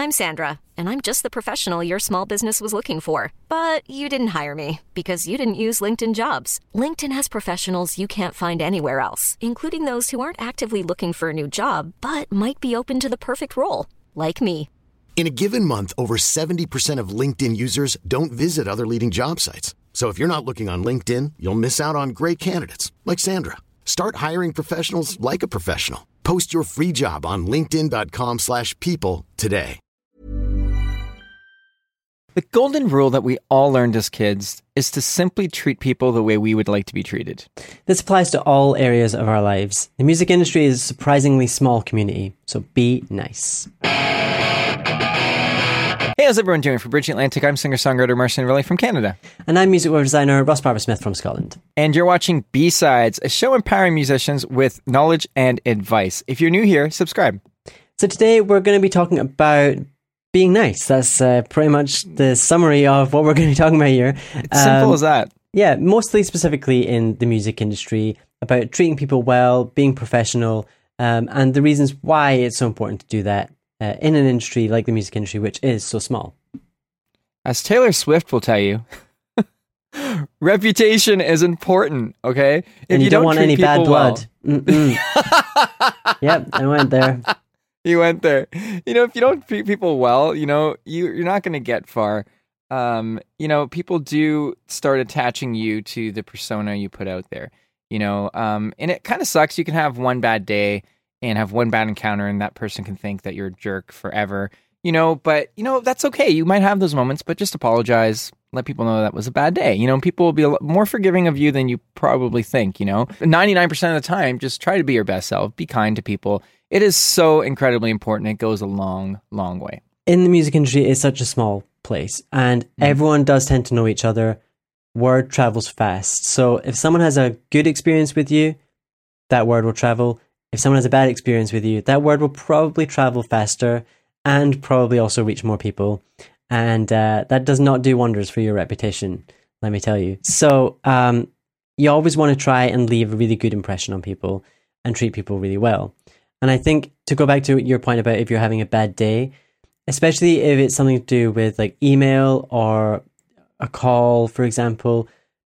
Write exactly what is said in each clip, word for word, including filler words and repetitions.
I'm Sandra, and I'm just the professional your small business was looking for. But you didn't hire me because you didn't use LinkedIn Jobs. LinkedIn has professionals you can't find anywhere else, including those who aren't actively looking for a new job, but might be open to the perfect role, like me. In a given month, over seventy percent of LinkedIn users don't visit other leading job sites. So if you're not looking on LinkedIn, you'll miss out on great candidates like Sandra. Start hiring professionals like a professional. Post your free job on linkedin.com slash people today. The golden rule that we all learned as kids is to simply treat people the way we would like to be treated. This applies to all areas of our lives. The music industry is a surprisingly small community, so be nice. Hey, how's everyone doing? For Bridge Atlantic, I'm singer-songwriter Marcin Riley from Canada. And I'm music web designer Ross Barber-Smith from Scotland. And you're watching B-Sides, a show empowering musicians with knowledge and advice. If you're new here, subscribe. So today we're going to be talking about being nice. That's uh, pretty much the summary of what we're going to be talking about here. It's um, simple as that. Yeah, mostly specifically in the music industry, about treating people well, being professional, um, and the reasons why it's so important to do that uh, in an industry like the music industry, which is so small. As Taylor Swift will tell you, reputation is important, okay? If and you, you don't, don't want any bad blood. Well, yep, I went there. You went there. You know, if you don't treat people well, you know, you, you're not going to get far. Um, you know, people do start attaching you to the persona you put out there, you know, um, and it kind of sucks. You can have one bad day and have one bad encounter and that person can think that you're a jerk forever, you know, but, you know, that's okay. You might have those moments, but just apologize. Let people know that was a bad day. You know, people will be a lot more forgiving of you than you probably think, you know. ninety-nine percent of the time, just try to be your best self. Be kind to people. It is so incredibly important. It goes a long, long way. In the music industry, it's such a small place, and mm-hmm. everyone does tend to know each other. Word travels fast. So if someone has a good experience with you, that word will travel. If someone has a bad experience with you, that word will probably travel faster and probably also reach more people. And uh, that does not do wonders for your reputation, let me tell you. So um, you always want to try and leave a really good impression on people and treat people really well. And I think to go back to your point about if you're having a bad day, especially if it's something to do with like email or a call, for example,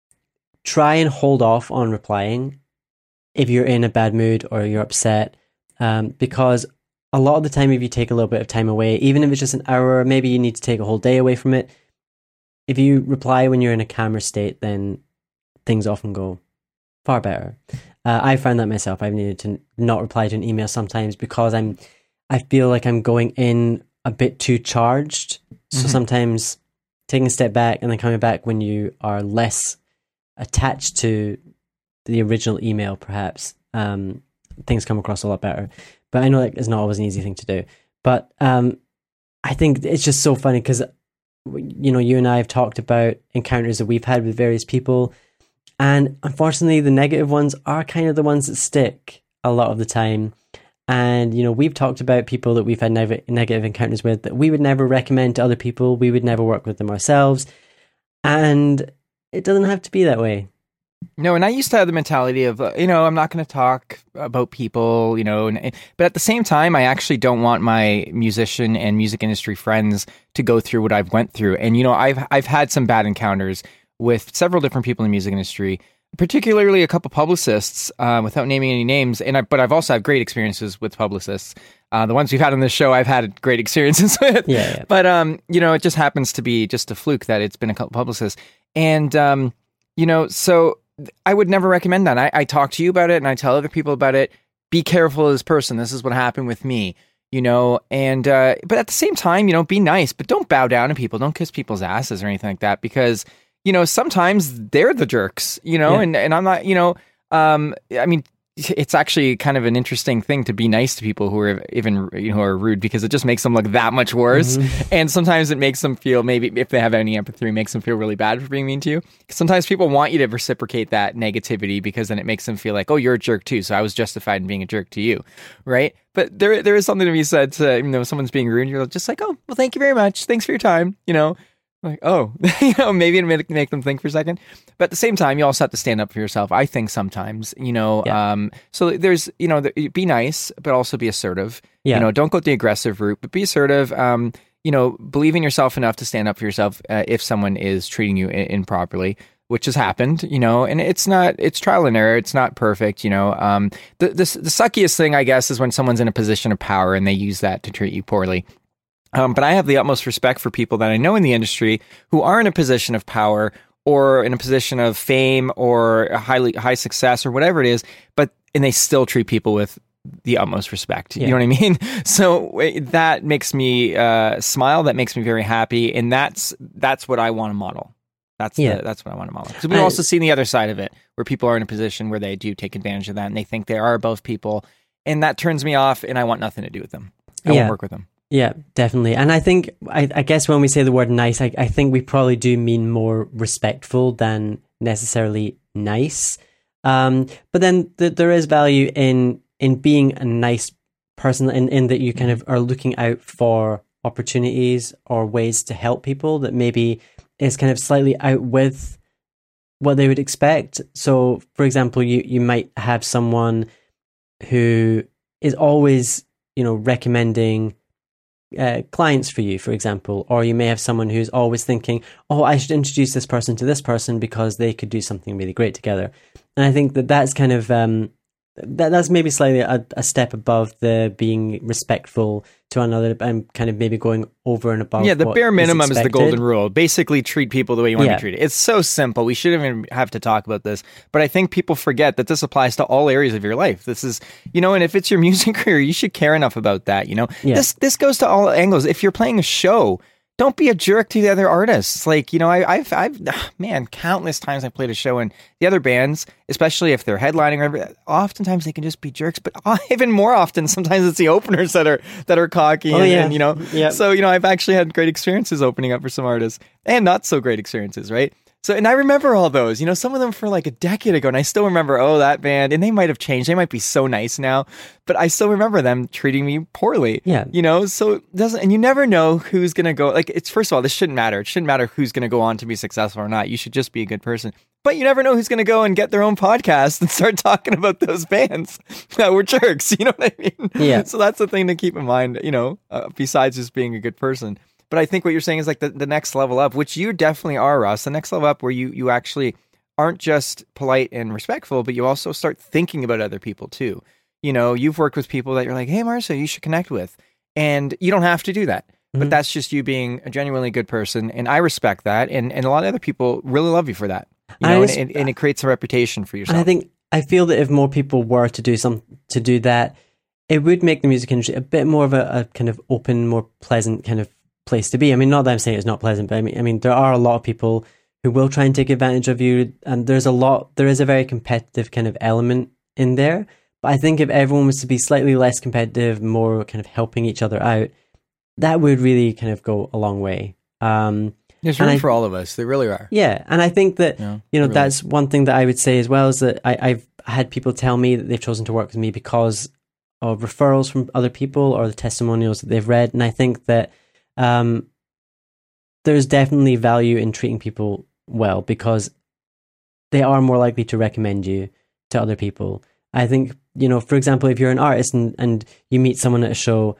try and hold off on replying if you're in a bad mood or you're upset, um, because a lot of the time, if you take a little bit of time away, even if it's just an hour, maybe you need to take a whole day away from it. If you reply when you're in a calmer state, then things often go far better. Uh, I found that myself. I've needed to not reply to an email sometimes because I'm, I feel like I'm going in a bit too charged. So mm-hmm. sometimes taking a step back and then coming back when you are less attached to the original email, perhaps, um, things come across a lot better. But I know that it's not always an easy thing to do. But um, I think it's just so funny because, you know, you and I have talked about encounters that we've had with various people. And unfortunately, the negative ones are kind of the ones that stick a lot of the time. And, you know, we've talked about people that we've had nev- negative encounters with that we would never recommend to other people. We would never work with them ourselves. And it doesn't have to be that way. No, and I used to have the mentality of, uh, you know, I'm not going to talk about people, you know, and, but at the same time, I actually don't want my musician and music industry friends to go through what I've went through. And, you know, I've I've had some bad encounters with several different people in the music industry, particularly a couple publicists, uh, without naming any names. And I, but I've also had great experiences with publicists. Uh, the ones we've had on this show, I've had great experiences with. Yeah, yeah. But, um, you know, it just happens to be just a fluke that it's been a couple publicists. And, um, you know, so I would never recommend that. I, I talk to you about it and I tell other people about it. Be careful of this person. This is what happened with me, you know, and, uh, but at the same time, you know, be nice, but don't bow down to people. Don't kiss people's asses or anything like that, because, you know, sometimes they're the jerks, you know, yeah. and, and I'm not, you know, um, I mean, it's actually kind of an interesting thing to be nice to people who are even, you know, who are rude, because it just makes them look that much worse. Mm-hmm. And sometimes it makes them feel, maybe if they have any empathy, it makes them feel really bad for being mean to you. Sometimes people want you to reciprocate that negativity, because then it makes them feel like, oh, you're a jerk too, so I was justified in being a jerk to you, right? But there, there is something to be said to, you know, someone's being rude, you're just like, oh, well, thank you very much. Thanks for your time, you know. Like, oh, you know, maybe it make, make them think for a second. But at the same time, you also have to stand up for yourself. I think sometimes, you know, Yeah. um, so there's, you know, the, be nice, but also be assertive. Yeah. You know, don't go the aggressive route, but be assertive. Um, you know, believe in yourself enough to stand up for yourself uh, if someone is treating you in- improperly, which has happened, you know, and it's not, it's trial and error. It's not perfect, you know. Um, the, the, the suckiest thing, I guess, is when someone's in a position of power and they use that to treat you poorly. Um, but I have the utmost respect for people that I know in the industry who are in a position of power or in a position of fame or a highly high success or whatever it is, but and they still treat people with the utmost respect. Yeah. You know what I mean? So that makes me uh, smile. That makes me very happy, and that's that's what I want to model. That's Yeah. the, that's what I want to model. So we've I- also seen the other side of it, where people are in a position where they do take advantage of that, and they think they are above people, and that turns me off, and I want nothing to do with them. I Yeah. won't work with them. Yeah, definitely. And I think, I, I guess when we say the word nice, I, I think we probably do mean more respectful than necessarily nice. Um, but then th- there is value in in being a nice person, in, in that you kind of are looking out for opportunities or ways to help people that maybe is kind of slightly out with what they would expect. So, for example, you, you might have someone who is always, you know, recommending Uh, clients for you, for example, or you may have someone who's always thinking, oh, I should introduce this person to this person because they could do something really great together. And I think that that's kind of um, that that's maybe slightly a, a step above the being respectful to another and kind of maybe going over and above. Yeah, the what bare minimum is, the expected. golden rule. Basically, treat people the way you want Yeah. to be treated. It's so simple. We shouldn't even have to talk about this. But I think people forget that this applies to all areas of your life. This is, you know, and if it's your music career, you should care enough about that. You know, Yeah. this this goes to all angles. If you're playing a show, don't be a jerk to the other artists. Like, you know, I, I've, I've, man, countless times I played a show and the other bands, especially if they're headlining, or whatever, oftentimes they can just be jerks. But even more often, sometimes it's the openers that are that are cocky. Oh, and, yeah. and, you know, Yeah. so you know, I've actually had great experiences opening up for some artists, and not so great experiences, right? So, and I remember all those, you know, some of them for like a decade ago, and I still remember, oh, that band, and they might have changed. They might be so nice now, but I still remember them treating me poorly. Yeah. You know, so it doesn't, and you never know who's going to go, like, it's, first of all, this shouldn't matter. It shouldn't matter who's going to go on to be successful or not. You should just be a good person. But you never know who's going to go and get their own podcast and start talking about those bands that were jerks. You know what I mean? Yeah. So that's the thing to keep in mind, you know, uh, besides just being a good person. But I think what you're saying is like the, the next level up, which you definitely are, Ross, the next level up where you, you actually aren't just polite and respectful, but you also start thinking about other people too. You know, you've worked with people that you're like, hey, Marcia, you should connect with. And you don't have to do that. But Mhm. that's just you being a genuinely good person. And I respect that. And, and a lot of other people really love you for that. You I know, res- and, and, and it creates a reputation for yourself. And I think I feel that if more people were to do some to do that, it would make the music industry a bit more of a, a kind of open, more pleasant kind of place to be. I mean, not that I'm saying it's not pleasant, but I mean, I mean, there are a lot of people who will try and take advantage of you, and there's a lot. There is a very competitive kind of element in there. But I think if everyone was to be slightly less competitive, more kind of helping each other out, that would really kind of go a long way. Um, There's and room I- for all of us. There really are. yeah, and I think that Yeah, you know really. that's one thing that I would say as well is that I, I've had people tell me that they've chosen to work with me because of referrals from other people or the testimonials that they've read, and I think that um, there's definitely value in treating people well because they are more likely to recommend you to other people. I think, you know, for example, if you're an artist and, and you meet someone at a show,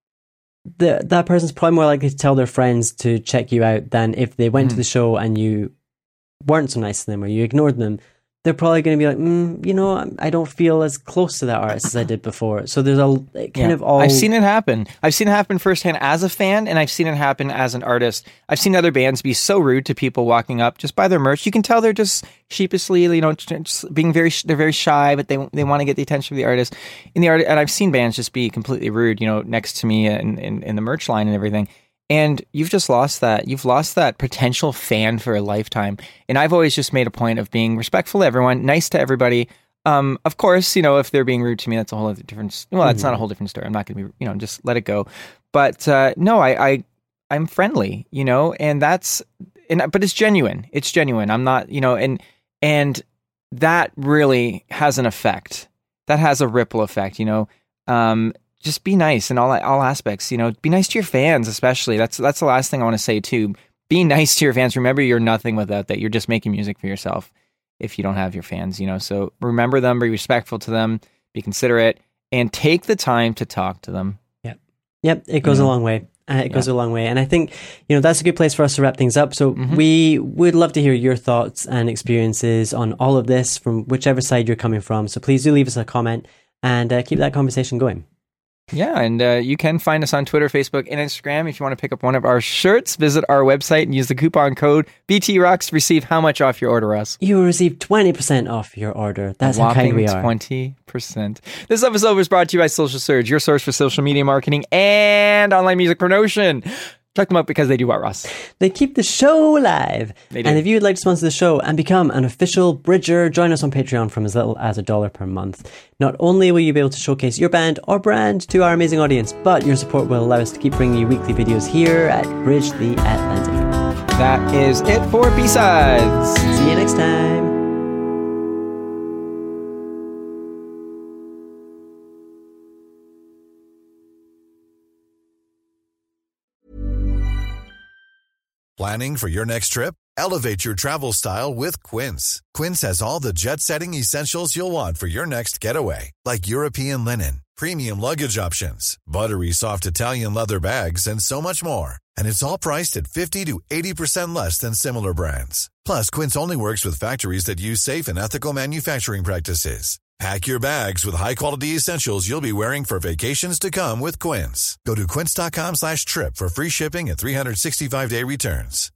the, that person's probably more likely to tell their friends to check you out than if they went to Mhm. the show and you weren't so nice to them or you ignored them. They're probably going to be like, mm, you know, I don't feel as close to that artist as I did before. So there's a it kind Yeah. of all. I've seen it happen. I've seen it happen firsthand as a fan, and I've seen it happen as an artist. I've seen other bands be so rude to people walking up just by their merch. You can tell they're just sheepishly, you know, just being very, they're very shy, but they they want to get the attention of the artist. In the art, and I've seen bands just be completely rude, you know, next to me in, in, in the merch line and everything. And you've just lost that. You've lost that potential fan for a lifetime. And I've always just made a point of being respectful to everyone, nice to everybody. Um, of course, you know, if they're being rude to me, that's a whole other different. Well, that's Mm-hmm. not a whole different story. I'm not going to be, you know, just let it go. But uh, no, I, I, I'm friendly, you know, and that's, and but it's genuine. It's genuine. I'm not, you know, and and that really has an effect. That has a ripple effect, you know. Um, just be nice in all all aspects, you know. Be nice to your fans, especially. That's that's the last thing I want to say too. be nice to your fans. Remember, you're nothing without that. You're just making music for yourself if you don't have your fans, you know. So remember them, be respectful to them, be considerate, and take the time to talk to them. Yep. Yep. It goes you know? a long way. Uh, it yeah. goes a long way. And I think, you know, that's a good place for us to wrap things up. So mm-hmm. we would love to hear your thoughts and experiences on all of this from whichever side you're coming from. So please do leave us a comment and uh, keep that conversation going. Yeah, and uh, you can find us on Twitter, Facebook, and Instagram. If you want to pick up one of our shirts, visit our website and use the coupon code B T Rocks to receive how much off your order, Russ? You will receive twenty percent off your order. That's how kind we are. twenty percent. This episode was brought to you by Social Surge, your source for social media marketing and online music promotion. Check them out because they do what, Ross? They keep the show alive. They do. And if you would like to sponsor the show and become an official Bridger, join us on Patreon from as little as a dollar per month. Not only will you be able to showcase your band or brand to our amazing audience, but your support will allow us to keep bringing you weekly videos here at Bridge the Atlantic. That is it for B-Sides. See you next time. Planning for your next trip? Elevate your travel style with Quince. Quince has all the jet-setting essentials you'll want for your next getaway, like European linen, premium luggage options, buttery soft Italian leather bags, and so much more. And it's all priced at fifty to eighty percent less than similar brands. Plus, Quince only works with factories that use safe and ethical manufacturing practices. Pack your bags with high-quality essentials you'll be wearing for vacations to come with Quince. Go to quince.com slash trip for free shipping and three sixty-five day returns.